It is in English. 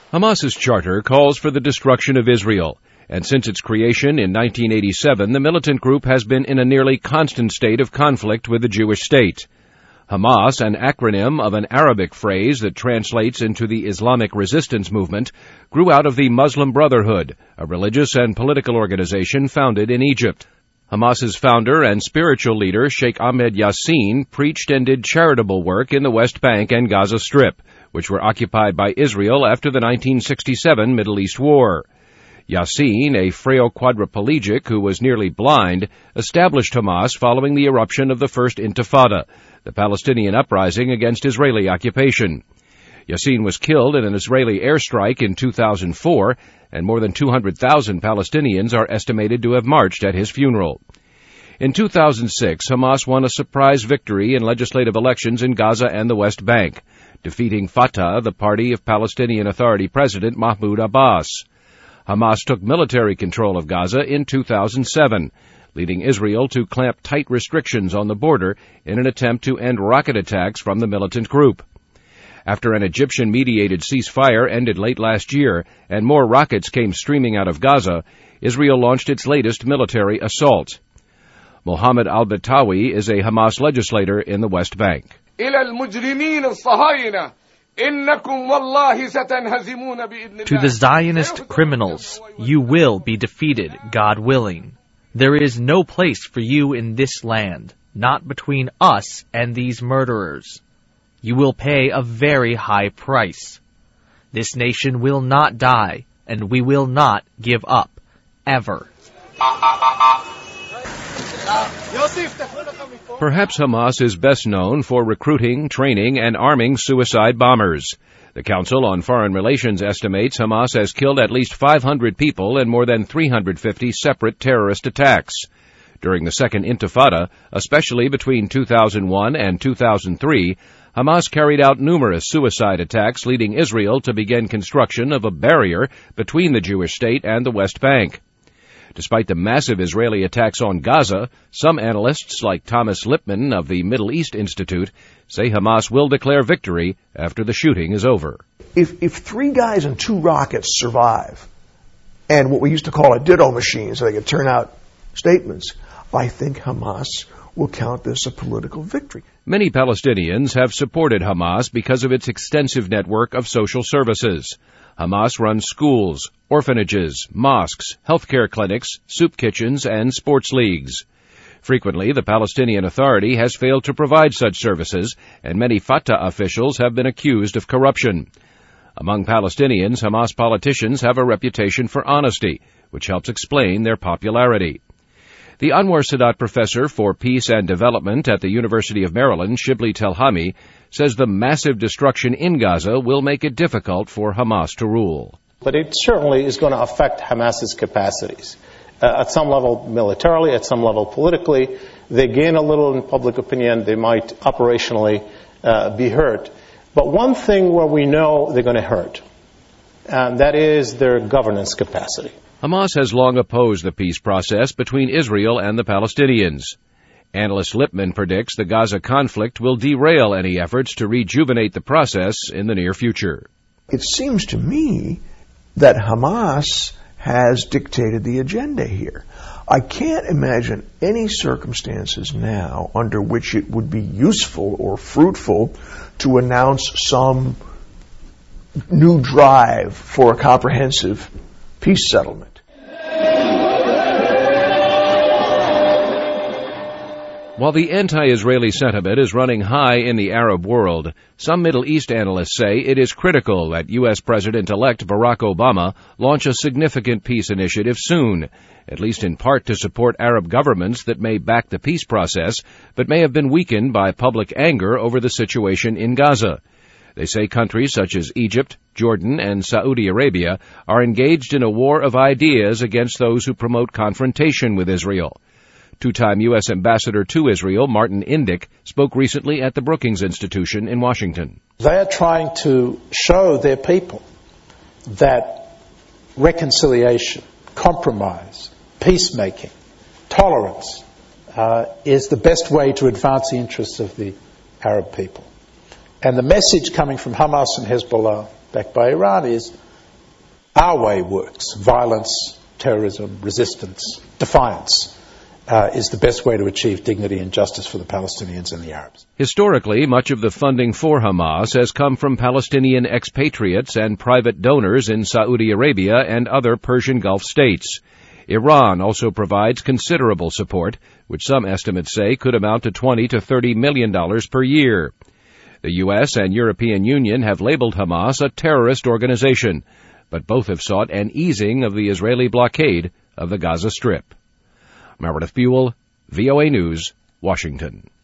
Hamas's charter calls for the destruction of Israel, and since its creation in 1987, the militant group has been in a nearly constant state of conflict with the Jewish state. Hamas, an acronym of an Arabic phrase that translates into the Islamic Resistance Movement, grew out of the Muslim Brotherhood, a religious and political organization founded in Egypt. Hamas's founder and spiritual leader, Sheikh Ahmed Yassin, preached and did charitable work in the West Bank and Gaza Strip, which were occupied by Israel after the 1967 Middle East War. Yassin, a frail quadriplegic who was nearly blind, established Hamas following the eruption of the First Intifada, the Palestinian uprising against Israeli occupation. Yassin was killed in an Israeli airstrike in 2004, and more than 200,000 Palestinians are estimated to have marched at his funeral. In 2006, Hamas won a surprise victory in legislative elections in Gaza and the West Bank, defeating Fatah, the party of Palestinian Authority President Mahmoud Abbas. Hamas took military control of Gaza in 2007, leading Israel to clamp tight restrictions on the border in an attempt to end rocket attacks from the militant group. After an Egyptian-mediated ceasefire ended late last year and more rockets came streaming out of Gaza, Israel launched its latest military assault. Mohammed al-Batawi is a Hamas legislator in the West Bank. To the Zionist criminals, you will be defeated, God willing. There is no place for you in this land, not between us and these murderers. You will pay a very high price. This nation will not die, and we will not give up, ever. Perhaps Hamas is best known for recruiting, training, and arming suicide bombers. The Council on Foreign Relations estimates Hamas has killed at least 500 people in more than 350 separate terrorist attacks. During the Second Intifada, especially between 2001 and 2003, Hamas carried out numerous suicide attacks, leading Israel to begin construction of a barrier between the Jewish state and the West Bank. Despite the massive Israeli attacks on Gaza, some analysts, like Thomas Lipman of the Middle East Institute, say Hamas will declare victory after the shooting is over. If 3 guys and 2 rockets survive, and what we used to call a ditto machine, so they could turn out statements, I think Hamas will count this a political victory. Many Palestinians have supported Hamas because of its extensive network of social services. Hamas runs schools, orphanages, mosques, healthcare clinics, soup kitchens, and sports leagues. Frequently, the Palestinian Authority has failed to provide such services, and many Fatah officials have been accused of corruption. Among Palestinians, Hamas politicians have a reputation for honesty, which helps explain their popularity. The Anwar Sadat Professor for Peace and Development at the University of Maryland, Shibli Telhami, says the massive destruction in Gaza will make it difficult for Hamas to rule. But it certainly is going to affect Hamas's capacities. At some level militarily, at some level politically. They gain a little in public opinion. They might operationally be hurt. But one thing where we know they're going to hurt, and that is their governance capacity. Hamas has long opposed the peace process between Israel and the Palestinians. Analyst Lipman predicts the Gaza conflict will derail any efforts to rejuvenate the process in the near future. It seems to me that Hamas has dictated the agenda here. I can't imagine any circumstances now under which it would be useful or fruitful to announce some new drive for a comprehensive peace settlement. While the anti-Israeli sentiment is running high in the Arab world, some Middle East analysts say it is critical that U.S. President-elect Barack Obama launch a significant peace initiative soon, at least in part to support Arab governments that may back the peace process, but may have been weakened by public anger over the situation in Gaza. They say countries such as Egypt, Jordan, and Saudi Arabia are engaged in a war of ideas against those who promote confrontation with Israel. Two-time U.S. Ambassador to Israel, Martin Indyk, spoke recently at the Brookings Institution in Washington. They are trying to show their people that reconciliation, compromise, peacemaking, tolerance is the best way to advance the interests of the Arab people. And the message coming from Hamas and Hezbollah, backed by Iran, is our way works. Violence, terrorism, resistance, defiance is the best way to achieve dignity and justice for the Palestinians and the Arabs. Historically, much of the funding for Hamas has come from Palestinian expatriates and private donors in Saudi Arabia and other Persian Gulf states. Iran also provides considerable support, which some estimates say could amount to $20 to $30 million per year. The U.S. and European Union have labeled Hamas a terrorist organization, but both have sought an easing of the Israeli blockade of the Gaza Strip. Meredith Buell, VOA News, Washington.